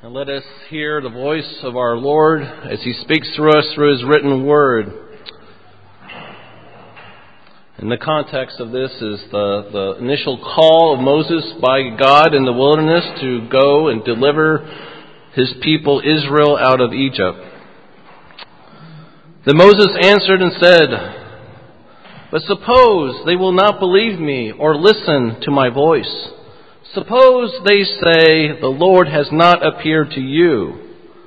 And let us hear the voice of our Lord as He speaks through us through His written word. And the context of this is the initial call of Moses by God in the wilderness to go and deliver His people Israel out of Egypt. Then Moses answered and said, "But suppose they will not believe me or listen to my voice. Suppose they say, 'The Lord has not appeared to you.'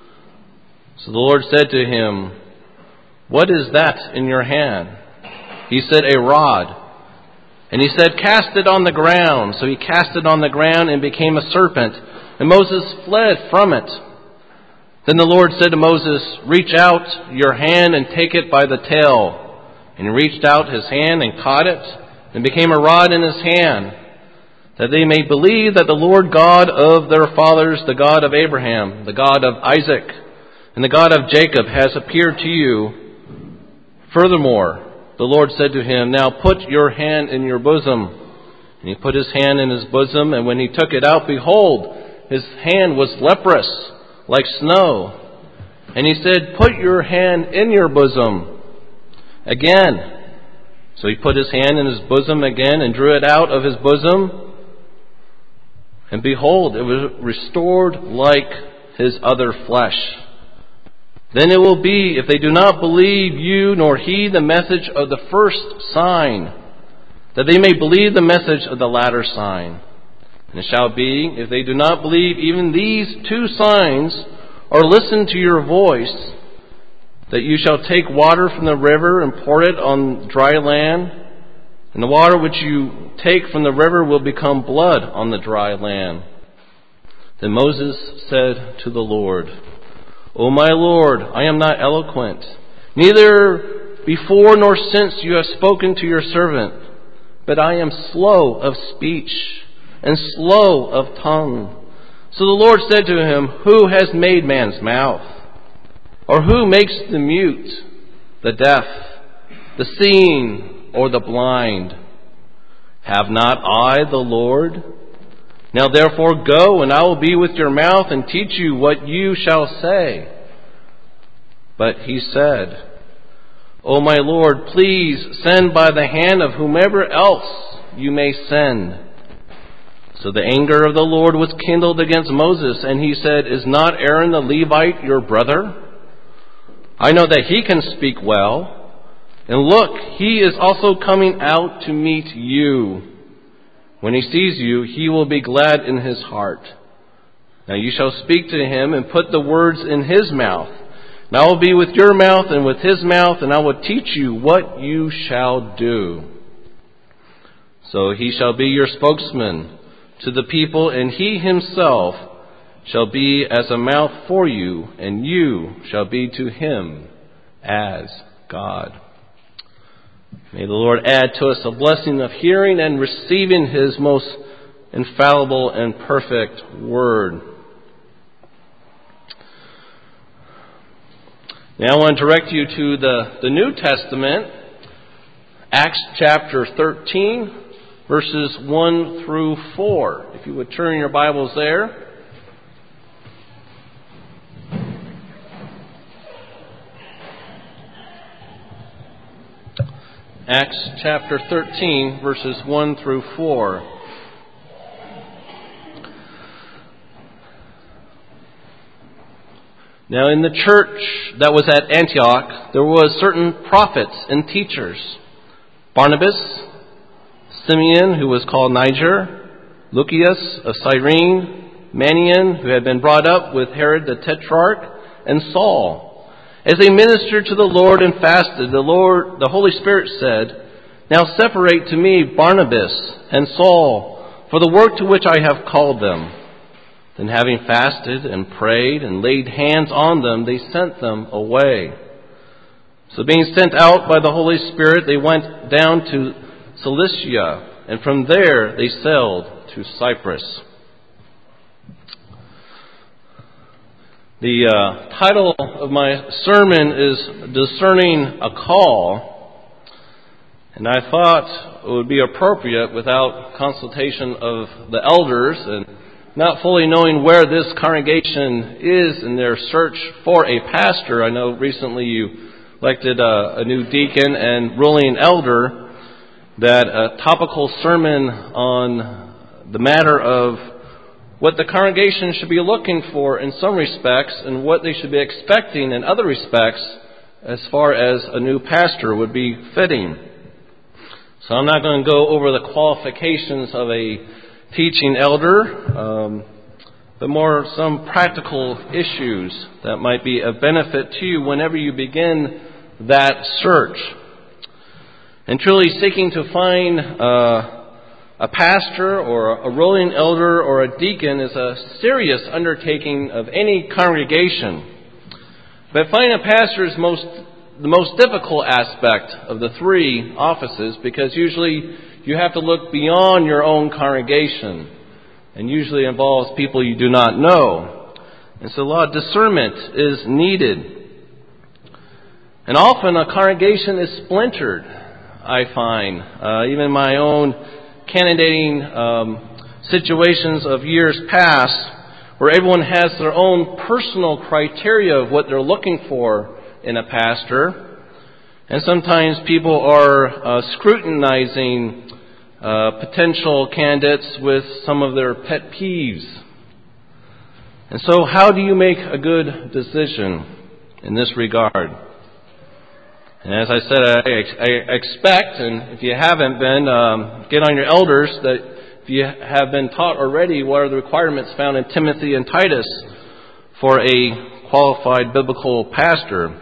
So the Lord said to him, 'What is that in your hand?' He said, 'A rod.' And he said, 'Cast it on the ground.' So he cast it on the ground and became a serpent. And Moses fled from it. Then the Lord said to Moses, 'Reach out your hand and take it by the tail.' And he reached out his hand and caught it, and became a rod in his hand, that they may believe that the Lord God of their fathers, the God of Abraham, the God of Isaac, and the God of Jacob, has appeared to you. Furthermore, the Lord said to him, 'Now put your hand in your bosom.' And he put his hand in his bosom, and when he took it out, behold, his hand was leprous, like snow. And he said, 'Put your hand in your bosom again.' So he put his hand in his bosom again and drew it out of his bosom. And behold, it was restored like his other flesh. Then it will be, if they do not believe you nor heed the message of the first sign, that they may believe the message of the latter sign. And it shall be, if they do not believe even these two signs, or listen to your voice, that you shall take water from the river and pour it on dry land, and the water which you take from the river will become blood on the dry land." Then Moses said to the Lord, "O my Lord, I am not eloquent, neither before nor since you have spoken to your servant, but I am slow of speech and slow of tongue." So the Lord said to him, "Who has made man's mouth? Or who makes the mute, the deaf, the seeing, or the blind? Have not I the Lord? Now therefore go, and I will be with your mouth and teach you what you shall say." But he said, "O my Lord, please send by the hand of whomever else you may send." So the anger of the Lord was kindled against Moses, and he said, "Is not Aaron the Levite your brother? I know that he can speak well. And look, he is also coming out to meet you. When he sees you, he will be glad in his heart. Now you shall speak to him and put the words in his mouth. And I will be with your mouth and with his mouth, and I will teach you what you shall do. So he shall be your spokesman to the people, and he himself shall be as a mouth for you, and you shall be to him as God." May the Lord add to us a blessing of hearing and receiving His most infallible and perfect word. Now I want to direct you to the New Testament, Acts chapter 13, verses 1 through 4. If you would turn your Bibles there. Acts chapter 13, verses 1 through 4. Now in the church that was at Antioch, there were certain prophets and teachers: Barnabas, Simeon, who was called Niger, Lucius of Cyrene, Manaen, who had been brought up with Herod the Tetrarch, and Saul. As they ministered to the Lord and fasted, the Holy Spirit said, "Now separate to me Barnabas and Saul for the work to which I have called them." Then having fasted and prayed and laid hands on them, they sent them away. So being sent out by the Holy Spirit, they went down to Cilicia, and from there they sailed to Cyprus. The title of my sermon is Discerning a Call, and I thought it would be appropriate, without consultation of the elders and not fully knowing where this congregation is in their search for a pastor. I know recently you elected a new deacon and ruling elder, that a topical sermon on the matter of what the congregation should be looking for in some respects and what they should be expecting in other respects as far as a new pastor would be fitting. So I'm not going to go over the qualifications of a teaching elder, but more some practical issues that might be of benefit to you whenever you begin that search. And truly seeking to find a pastor or a ruling elder or a deacon is a serious undertaking of any congregation. But finding a pastor is the most difficult aspect of the three offices, because usually you have to look beyond your own congregation, and usually involves people you do not know. And so a lot of discernment is needed. And often a congregation is splintered, I find. Even my own candidating situations of years past, where everyone has their own personal criteria of what they're looking for in a pastor. And sometimes people are scrutinizing potential candidates with some of their pet peeves. And so how do you make a good decision in this regard? And as I said, I expect, and if you haven't been, get on your elders, that if you have been taught already what are the requirements found in Timothy and Titus for a qualified biblical pastor.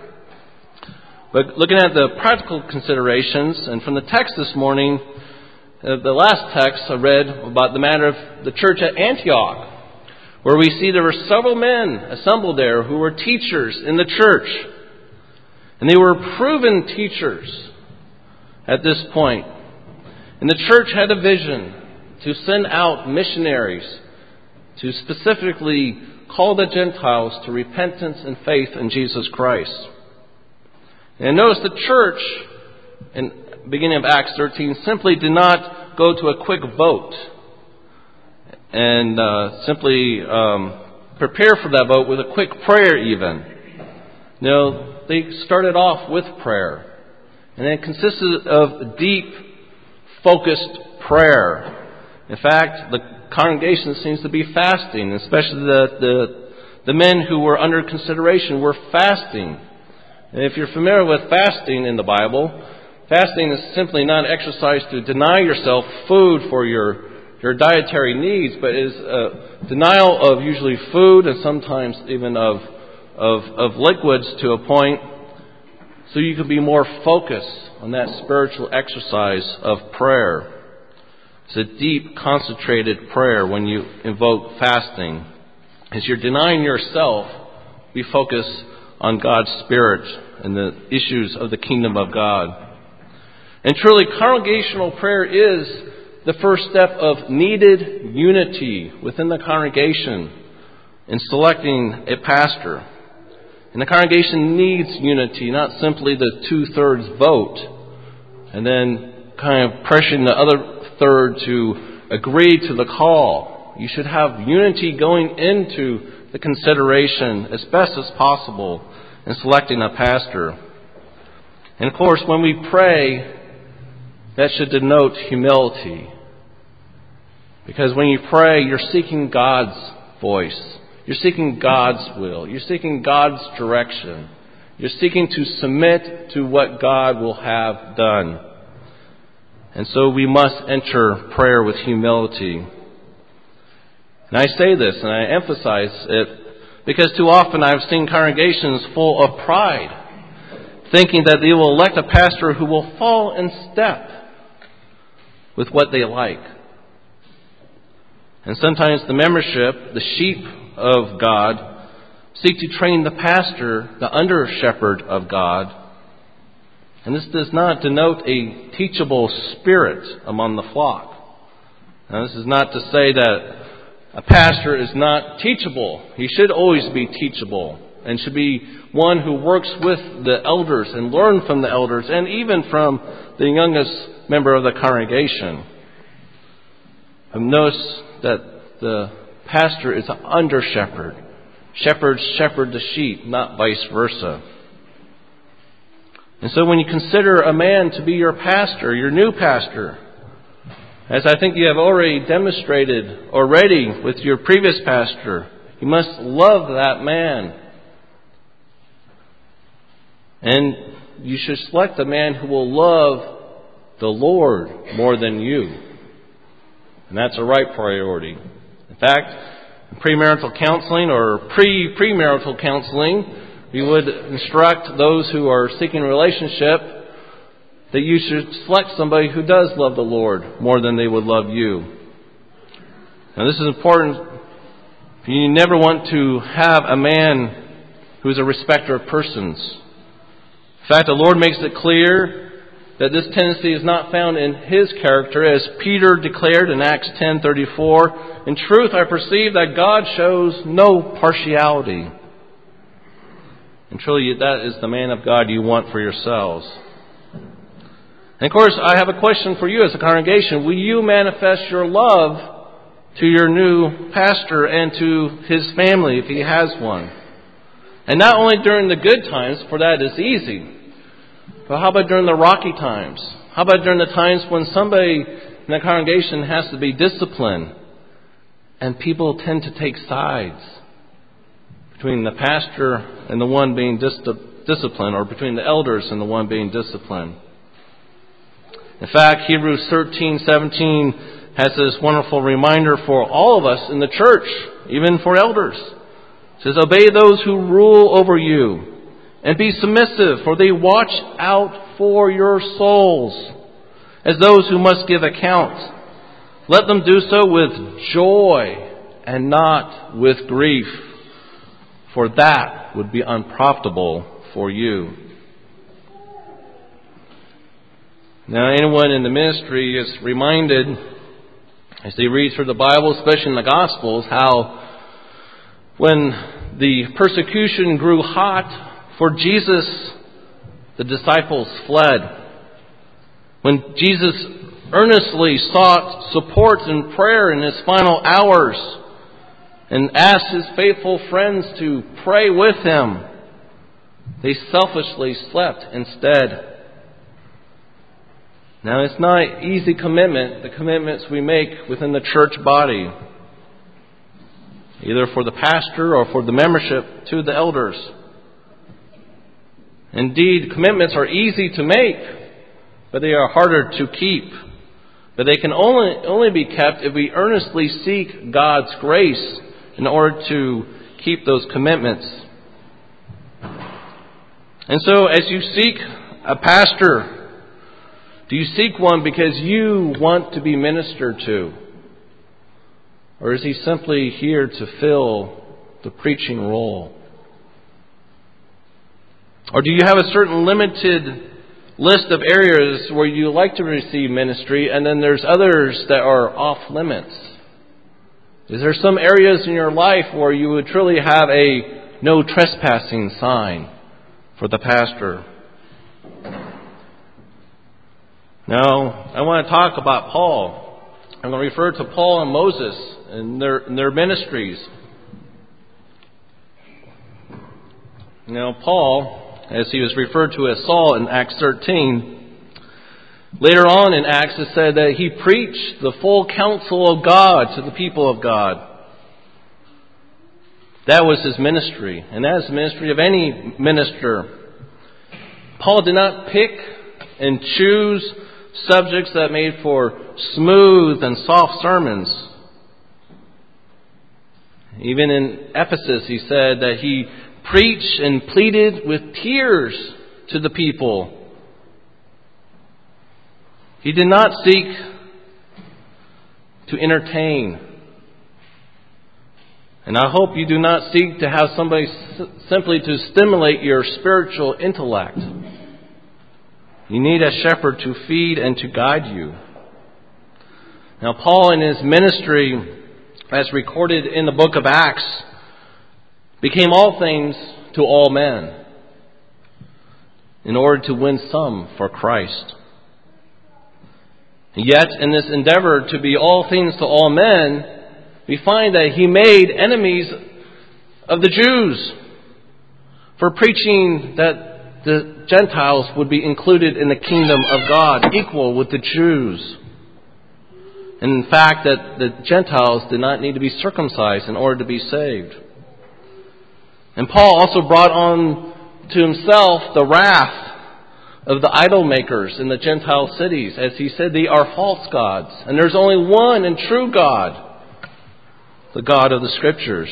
But looking at the practical considerations, and from the text this morning, the last text I read about the matter of the church at Antioch, where we see there were several men assembled there who were teachers in the church. And they were proven teachers at this point. And the church had a vision to send out missionaries to specifically call the Gentiles to repentance and faith in Jesus Christ. And notice the church, in the beginning of Acts 13, simply did not go to a quick vote and simply prepare for that vote with a quick prayer even. No, they started off with prayer. And it consisted of deep, focused prayer. In fact, the congregation seems to be fasting, especially the men who were under consideration were fasting. And if you're familiar with fasting in the Bible, fasting is simply not an exercise to deny yourself food for your dietary needs, but is a denial of usually food and sometimes even of liquids to a point, so you can be more focused on that spiritual exercise of prayer. It's a deep, concentrated prayer when you invoke fasting. As you're denying yourself, be focused on God's Spirit and the issues of the kingdom of God. And truly, congregational prayer is the first step of needed unity within the congregation in selecting a pastor. And the congregation needs unity, not simply the 2/3 vote, and then kind of pressuring the other third to agree to the call. You should have unity going into the consideration as best as possible in selecting a pastor. And of course, when we pray, that should denote humility. Because when you pray, you're seeking God's voice. You're seeking God's will. You're seeking God's direction. You're seeking to submit to what God will have done. And so we must enter prayer with humility. And I say this and I emphasize it because too often I've seen congregations full of pride, thinking that they will elect a pastor who will fall in step with what they like. And sometimes the membership, the sheep of God, seek to train the pastor, the under-shepherd of God. And this does not denote a teachable spirit among the flock. Now, this is not to say that a pastor is not teachable. He should always be teachable and should be one who works with the elders and learn from the elders and even from the youngest member of the congregation. Notice that the pastor is an under-shepherd. Shepherds shepherd the sheep, not vice versa. And so when you consider a man to be your pastor, your new pastor, as I think you have already demonstrated with your previous pastor, you must love that man. And you should select a man who will love the Lord more than you. And that's a right priority. In fact, in premarital counseling or premarital counseling, we would instruct those who are seeking a relationship that you should select somebody who does love the Lord more than they would love you. Now this is important. You never want to have a man who is a respecter of persons. In fact, the Lord makes it clear that this tendency is not found in His character, as Peter declared in Acts 10:34. In truth, I perceive that God shows no partiality. And truly, that is the man of God you want for yourselves. And of course, I have a question for you as a congregation. Will you manifest your love to your new pastor and to his family if he has one? And not only during the good times, for that is easy, but how about during the rocky times? How about during the times when somebody in the congregation has to be disciplined and people tend to take sides between the pastor and the one being disciplined, or between the elders and the one being disciplined? In fact, Hebrews 13:17 has this wonderful reminder for all of us in the church, even for elders. It says, obey those who rule over you, and be submissive, for they watch out for your souls, as those who must give account. Let them do so with joy and not with grief, for that would be unprofitable for you. Now, anyone in the ministry is reminded, as they read through the Bible, especially in the Gospels, how when the persecution grew hot for Jesus, the disciples fled. When Jesus earnestly sought support and prayer in His final hours and asked His faithful friends to pray with Him, they selfishly slept instead. Now, it's not an easy commitment, the commitments we make within the church body, either for the pastor or for the membership to the elders. Indeed, commitments are easy to make, but they are harder to keep. But they can only be kept if we earnestly seek God's grace in order to keep those commitments. And so, as you seek a pastor, do you seek one because you want to be ministered to? Or is he simply here to fill the preaching role? Or do you have a certain limited list of areas where you like to receive ministry, and then there's others that are off limits? Is there some areas in your life where you would truly have a no trespassing sign for the pastor? Now, I want to talk about Paul. I'm going to refer to Paul and Moses and their ministries. Now, Paul, as he was referred to as Saul in Acts 13, later on in Acts it said that he preached the full counsel of God to the people of God. That was his ministry, and that is the ministry of any minister. Paul did not pick and choose subjects that made for smooth and soft sermons. Even in Ephesus, he said that he preached and pleaded with tears to the people. He did not seek to entertain. And I hope you do not seek to have somebody simply to stimulate your spiritual intellect. You need a shepherd to feed and to guide you. Now, Paul in his ministry, as recorded in the book of Acts, became all things to all men in order to win some for Christ. Yet, in this endeavor to be all things to all men, we find that he made enemies of the Jews for preaching that the Gentiles would be included in the kingdom of God, equal with the Jews. And in fact, that the Gentiles did not need to be circumcised in order to be saved. And Paul also brought on to himself the wrath of the idol makers in the Gentile cities. As he said, they are false gods. And there's only one and true God, the God of the Scriptures.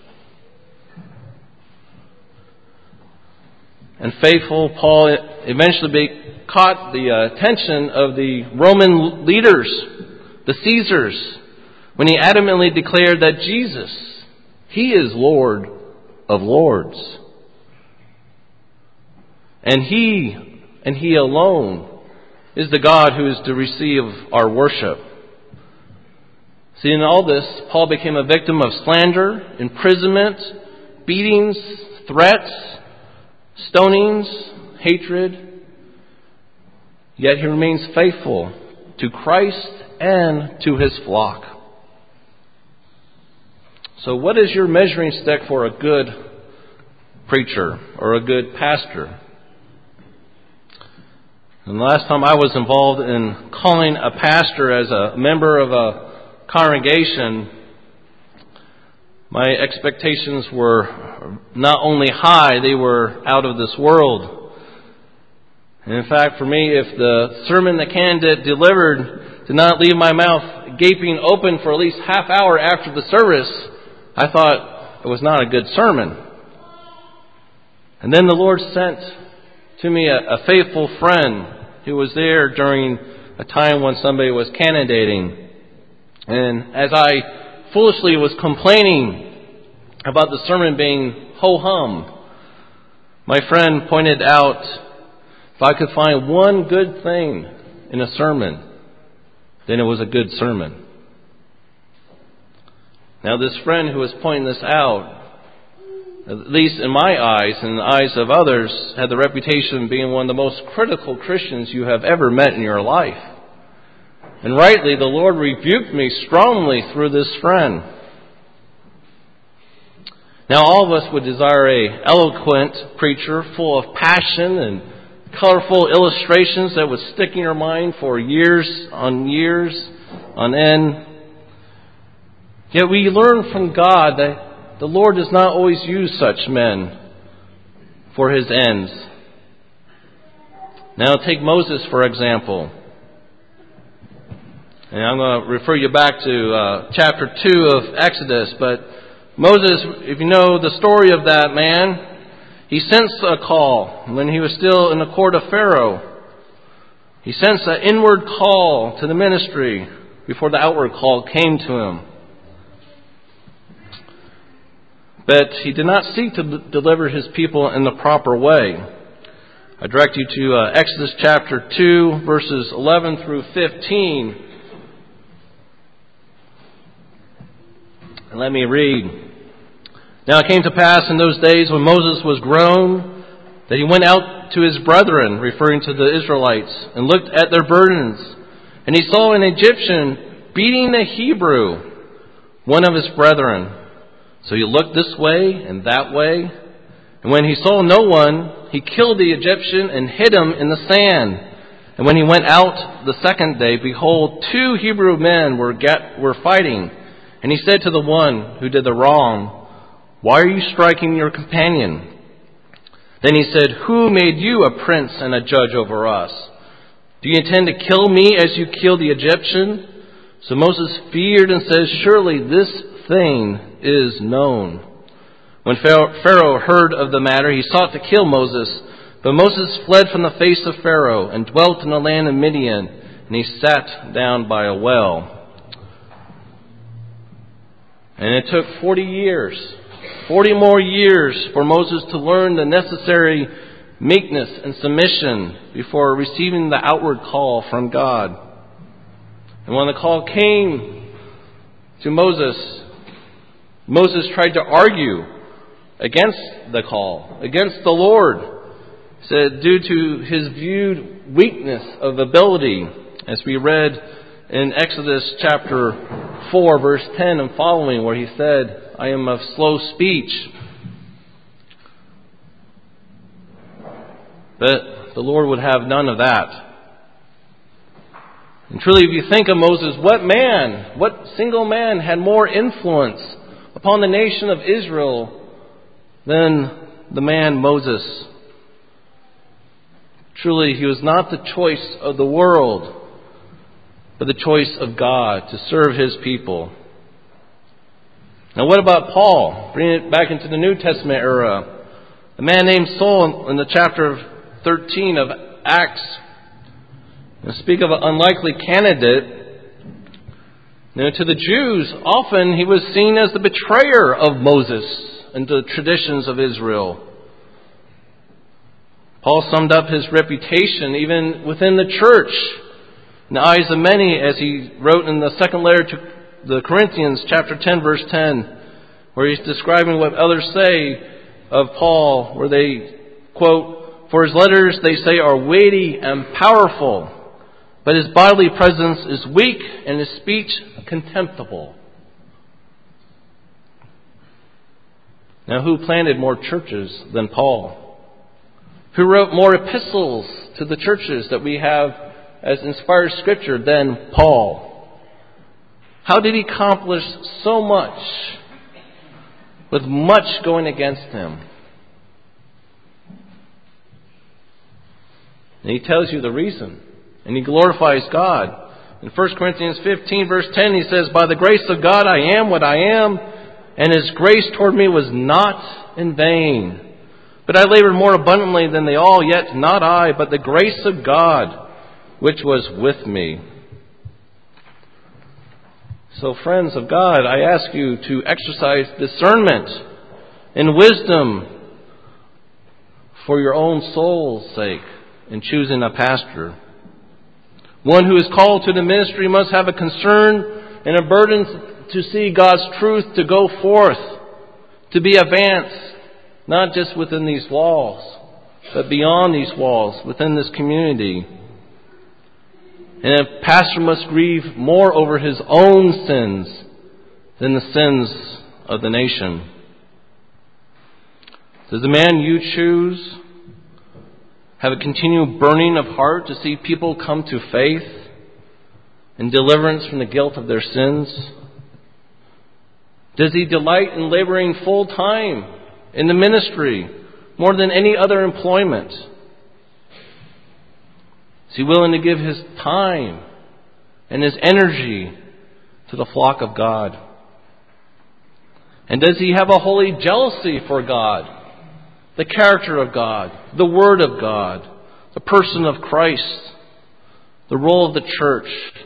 And faithful Paul eventually caught the attention of the Roman leaders, the Caesars, when he adamantly declared that Jesus, He is Lord of Lords. And He alone is the God who is to receive our worship. See, in all this, Paul became a victim of slander, imprisonment, beatings, threats, stonings, hatred. Yet he remains faithful to Christ and to His flock. So what is your measuring stick for a good preacher or a good pastor? And the last time I was involved in calling a pastor as a member of a congregation, my expectations were not only high, they were out of this world. And in fact, for me, if the sermon the candidate delivered did not leave my mouth gaping open for at least half hour after the service, I thought it was not a good sermon. And then the Lord sent to me a faithful friend who was there during a time when somebody was candidating. And as I foolishly was complaining about the sermon being ho-hum, my friend pointed out if I could find one good thing in a sermon, then it was a good sermon. Now this friend who was pointing this out, at least in my eyes and the eyes of others, had the reputation of being one of the most critical Christians you have ever met in your life. And rightly, the Lord rebuked me strongly through this friend. Now all of us would desire an eloquent preacher full of passion and colorful illustrations that would stick in your mind for years on end. Yet we learn from God that the Lord does not always use such men for His ends. Now take Moses, for example. And I'm going to refer you back to chapter 2 of Exodus. But Moses, if you know the story of that man, he sensed a call when he was still in the court of Pharaoh. He sensed an inward call to the ministry before the outward call came to him. But he did not seek to deliver his people in the proper way. I direct you to Exodus chapter 2, verses 11 through 15. And let me read. Now it came to pass in those days when Moses was grown that he went out to his brethren, referring to the Israelites, and looked at their burdens. And he saw an Egyptian beating a Hebrew, one of his brethren. So he looked this way and that way, and when he saw no one, he killed the Egyptian and hid him in the sand. And when he went out the second day, behold, 2 Hebrew men were fighting. And he said to the one who did the wrong, "Why are you striking your companion?" Then he said, "Who made you a prince and a judge over us? Do you intend to kill me as you killed the Egyptian?" So Moses feared and said, "Surely this thing is known." When Pharaoh heard of the matter, he sought to kill Moses. But Moses fled from the face of Pharaoh and dwelt in the land of Midian, and he sat down by a well. And it took 40 more years for Moses to learn the necessary meekness and submission before receiving the outward call from God. And when the call came to Moses, Moses tried to argue against the call, against the Lord. He said, due to his viewed weakness of ability, as we read in Exodus chapter 4, verse 10 and following, where he said, I am of slow speech. But the Lord would have none of that. And truly, if you think of Moses, what single man had more influence upon the nation of Israel than the man Moses? Truly, he was not the choice of the world, but the choice of God to serve His people. Now, what about Paul? Bringing it back into the New Testament era. A man named Saul in the chapter 13 of Acts. Now, speak of an unlikely candidate. Now, to the Jews, often he was seen as the betrayer of Moses and the traditions of Israel. Paul summed up his reputation even within the church in the eyes of many, as he wrote in the second letter to the Corinthians, chapter 10, verse 10, where he's describing what others say of Paul, where they quote, "For his letters, they say, are weighty and powerful, but his bodily presence is weak and his speech contemptible." Now, who planted more churches than Paul? Who wrote more epistles to the churches that we have as inspired scripture than Paul? How did he accomplish so much with much going against him? And he tells you the reason. And he glorifies God. In 1 Corinthians 15, verse 10, he says, "By the grace of God I am what I am, and His grace toward me was not in vain. But I labored more abundantly than they all, yet not I, but the grace of God, which was with me." So, friends of God, I ask you to exercise discernment and wisdom for your own soul's sake in choosing a pastor. One who is called to the ministry must have a concern and a burden to see God's truth to go forth, to be advanced, not just within these walls, but beyond these walls, within this community. And a pastor must grieve more over his own sins than the sins of the nation. Does the man you choose have a continual burning of heart to see people come to faith and deliverance from the guilt of their sins? Does he delight in laboring full time in the ministry more than any other employment? Is he willing to give his time and his energy to the flock of God? And does he have a holy jealousy for God, the character of God, the Word of God, the person of Christ, the role of the church?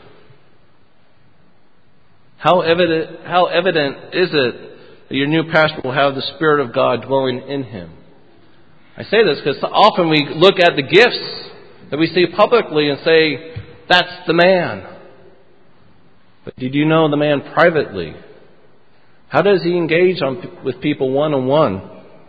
How evident is it that your new pastor will have the Spirit of God dwelling in him? I say this because often we look at the gifts that we see publicly and say, that's the man. But did you know the man privately? How does he engage with people one-on-one?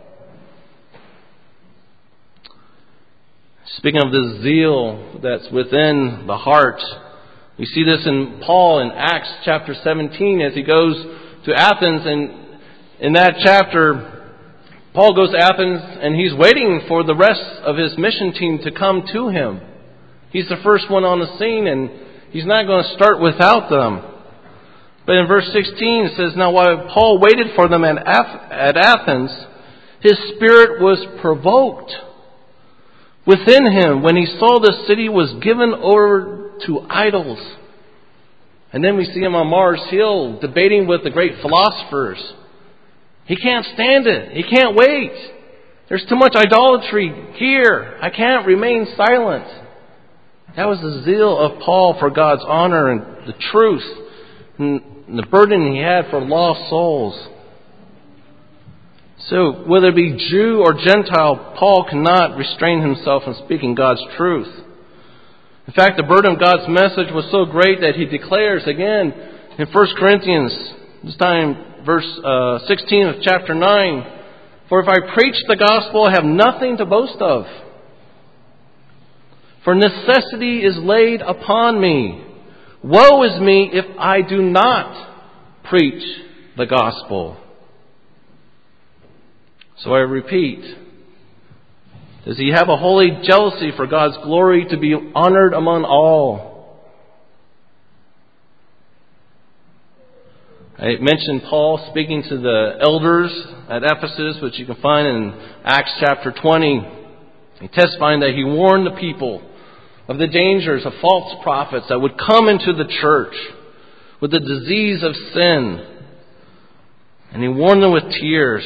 Speaking of the zeal that's within the heart, we see this in Paul in Acts chapter 17 as he goes to Athens. And in that chapter, Paul goes to Athens and he's waiting for the rest of his mission team to come to him. He's the first one on the scene and he's not going to start without them. But in verse 16 it says, "Now while Paul waited for them at Athens, his spirit was provoked within him when he saw the city was given over to idols." And then we see him on Mars Hill debating with the great philosophers. He can't stand it. He can't wait. There's too much idolatry here. I can't remain silent. That was the zeal of Paul for God's honor and the truth and the burden he had for lost souls. So whether it be Jew or Gentile, Paul cannot restrain himself from speaking God's truth. In fact, the burden of God's message was so great that he declares again in 1 Corinthians, this time verse 16 of chapter 9, "For if I preach the gospel, I have nothing to boast of. For necessity is laid upon me. Woe is me if I do not preach the gospel. So I repeat, does he have a holy jealousy for God's glory to be honored among all? I mentioned Paul speaking to the elders at Ephesus, which you can find in Acts chapter 20. He testifying that he warned the people of the dangers of false prophets that would come into the church with the disease of sin. And he warned them with tears.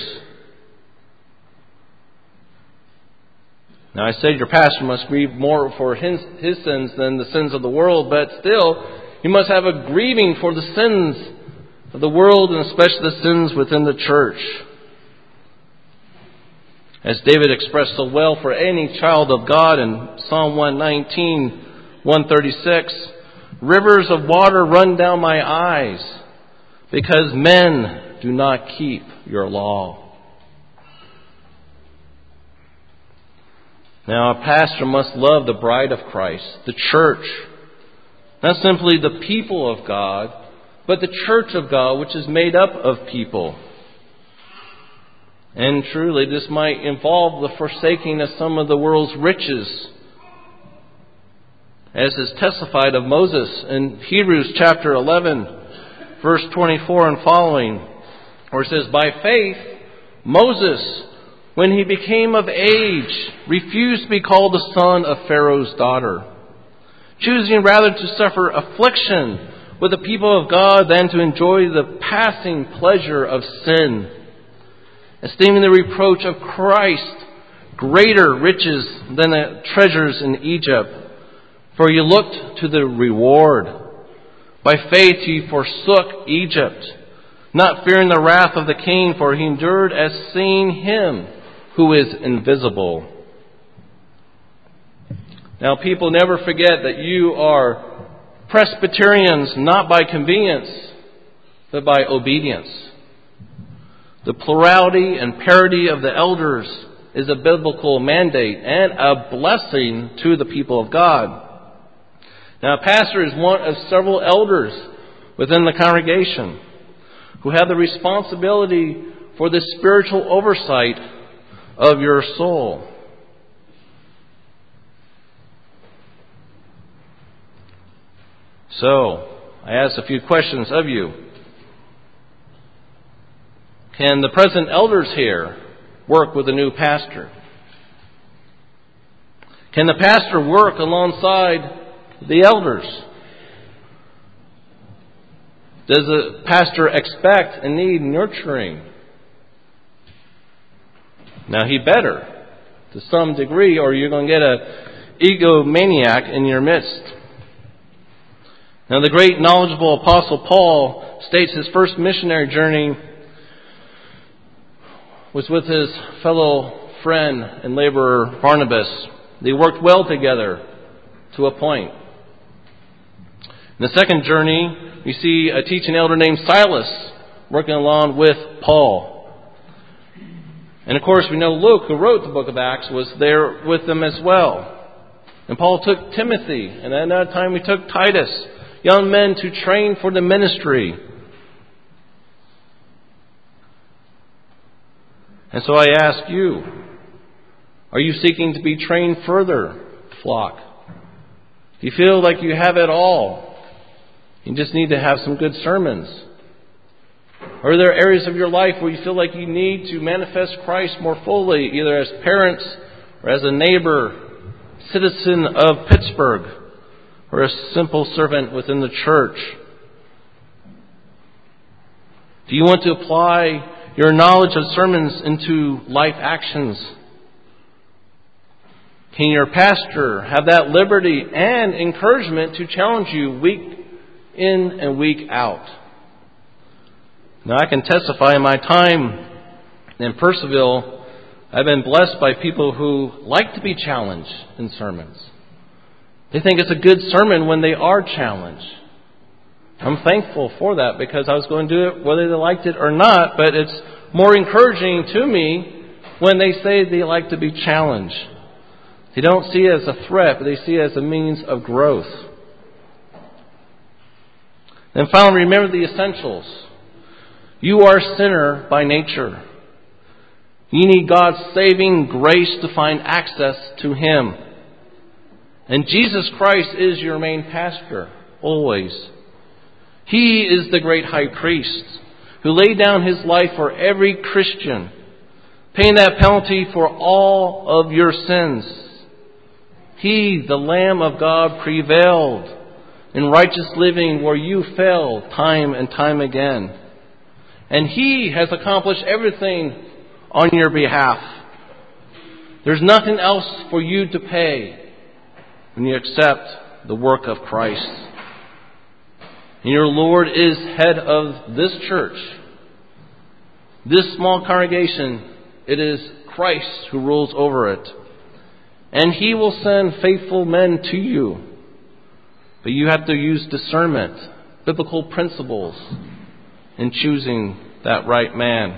Now I said your pastor must grieve more for his sins than the sins of the world, but still, he must have a grieving for the sins of the world and especially the sins within the church. As David expressed so well for any child of God in Psalm 119, 136, rivers of water run down my eyes because men do not keep your law. Now, a pastor must love the bride of Christ, the church. Not simply the people of God, but the church of God, which is made up of people. And truly, this might involve the forsaking of some of the world's riches, as is testified of Moses in Hebrews chapter 11, verse 24 and following, where it says, "By faith, Moses, when he became of age, refused to be called the son of Pharaoh's daughter, choosing rather to suffer affliction with the people of God than to enjoy the passing pleasure of sin, esteeming the reproach of Christ greater riches than the treasures in Egypt, for he looked to the reward. By faith he forsook Egypt, not fearing the wrath of the king, for he endured as seeing him who is invisible." Now, people never forget that you are Presbyterians not by convenience, but by obedience. The plurality and parity of the elders is a biblical mandate and a blessing to the people of God. Now, a pastor is one of several elders within the congregation who have the responsibility for the spiritual oversight of your soul. So, I ask a few questions of you. Can the present elders here work with a new pastor? Can the pastor work alongside the elders? Does the pastor expect and need nurturing? Now, he better, to some degree, or you're going to get an egomaniac in your midst. Now, the great knowledgeable Apostle Paul states his first missionary journey was with his fellow friend and laborer Barnabas. They worked well together to a point. In the second journey, we see a teaching elder named Silas working along with Paul. And of course, we know Luke, who wrote the book of Acts, was there with them as well. And Paul took Timothy, and at that time he took Titus, young men to train for the ministry. And so I ask you, are you seeking to be trained further, flock? Do you feel like you have it all? You just need to have some good sermons. Or are there areas of your life where you feel like you need to manifest Christ more fully, either as parents or as a neighbor, citizen of Pittsburgh, or a simple servant within the church? Do you want to apply your knowledge of sermons into life actions? Can your pastor have that liberty and encouragement to challenge you week in and week out? Now, I can testify in my time in Purcellville, I've been blessed by people who like to be challenged in sermons. They think it's a good sermon when they are challenged. I'm thankful for that because I was going to do it whether they liked it or not, but it's more encouraging to me when they say they like to be challenged. They don't see it as a threat, but they see it as a means of growth. And finally, remember the essentials. You are a sinner by nature. You need God's saving grace to find access to Him. And Jesus Christ is your main pastor, always. He is the great high priest who laid down His life for every Christian, paying that penalty for all of your sins. He, the Lamb of God, prevailed in righteous living where you failed time and time again. And He has accomplished everything on your behalf. There's nothing else for you to pay when you accept the work of Christ. And your Lord is head of this church. This small congregation, it is Christ who rules over it. And He will send faithful men to you. But you have to use discernment, biblical principles, in choosing that right man.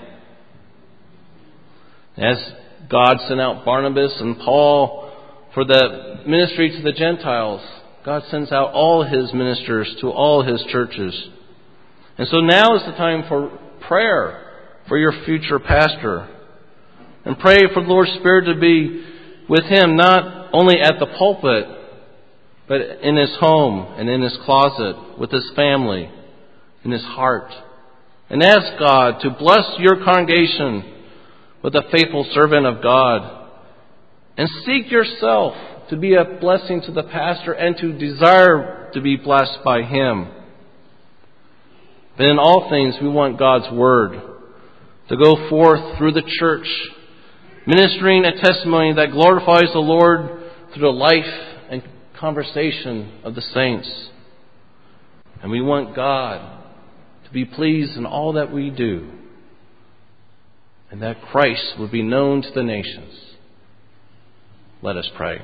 As God sent out Barnabas and Paul for the ministry to the Gentiles, God sends out all His ministers to all His churches. And so now is the time for prayer for your future pastor. And pray for the Lord's Spirit to be with him, not only at the pulpit, but in his home and in his closet, with his family, in his heart. And ask God to bless your congregation with a faithful servant of God. And seek yourself to be a blessing to the pastor and to desire to be blessed by him. But in all things, we want God's Word to go forth through the church, ministering a testimony that glorifies the Lord through the life and conversation of the saints. And we want God to be pleased in all that we do, and that Christ would be known to the nations. Let us pray.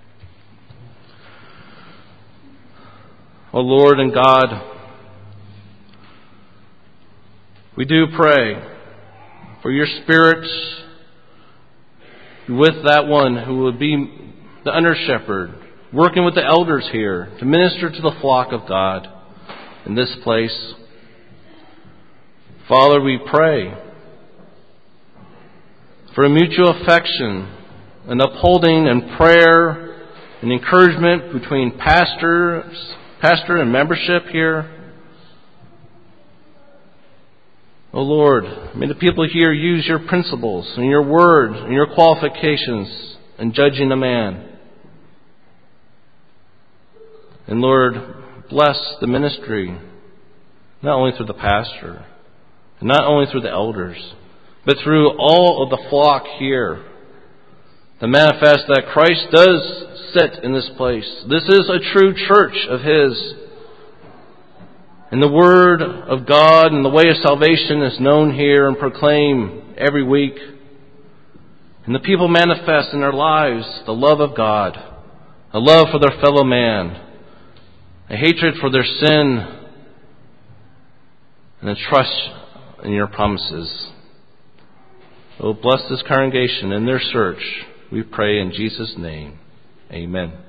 O Lord and God, we do pray for your Spirit with that one who would be the under-shepherd, working with the elders here to minister to the flock of God in this place. Father, we pray for a mutual affection, an upholding and prayer and encouragement between pastor and membership here. O Lord, may the people here use your principles and your word and your qualifications in judging a man. And Lord, bless the ministry, not only through the pastor, and not only through the elders, but through all of the flock here, to manifest that Christ does sit in this place. This is a true church of His. And the Word of God and the way of salvation is known here and proclaimed every week. And the people manifest in their lives the love of God, a love for their fellow man, a hatred for their sin, and a trust in your promises. Oh, bless this congregation in their search. We pray in Jesus' name. Amen.